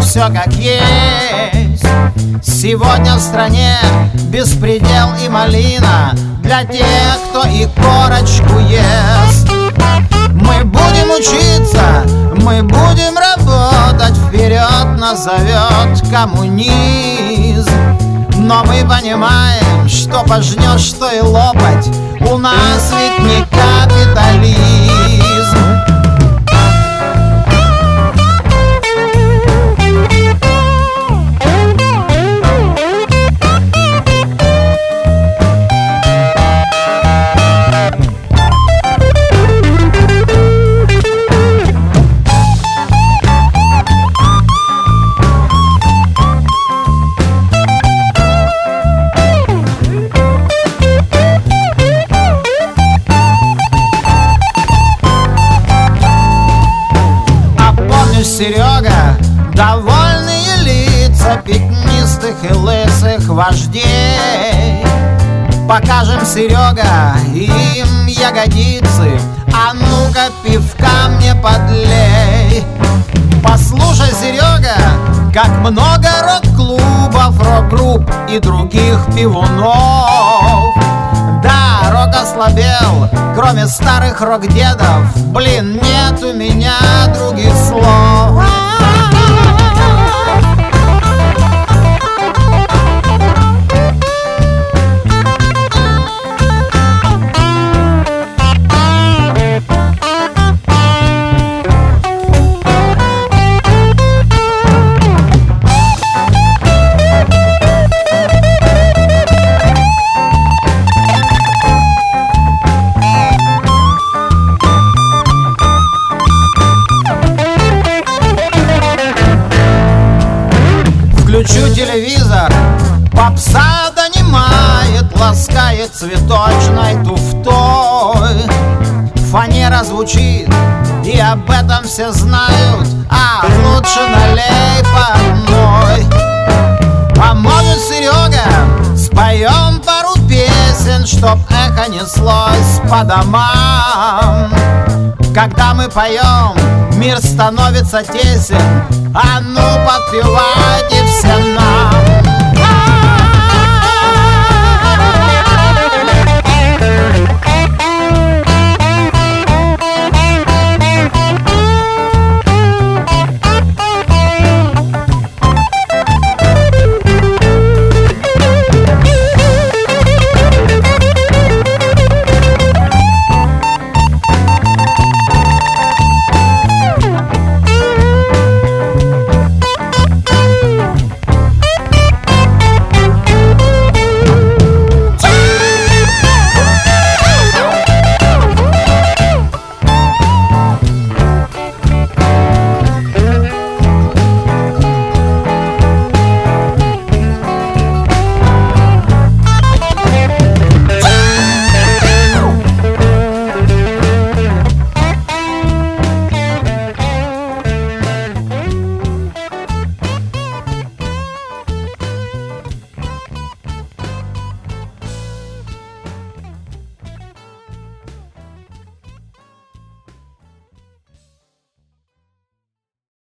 все как есть. Сегодня в стране беспредел и малина для тех, кто и корочку ест. Мы будем учиться, мы будем работать, вперед нас зовет коммунизм. Но мы понимаем, что пожнешь, что и лопать, у нас ведь не капитализм. Серега, довольные лица пятнистых и лысых вождей. Покажем, Серега, им ягодицы, а ну-ка пивка мне подлей. Послушай, Серега, как много рок-клубов, рок-групп и других пивунов. Да, рок ослабел, кроме старых рок-дедов. Блин, нет у меня других слов. Включу телевизор, попса донимает, ласкает цветочной туфтой. Фанера звучит, и об этом все знают, а лучше налей по одной. А может, Серега, споем пару песен, чтоб эхо неслось по домам. Когда мы поем, мир становится тесен, а ну подпевайте все нам.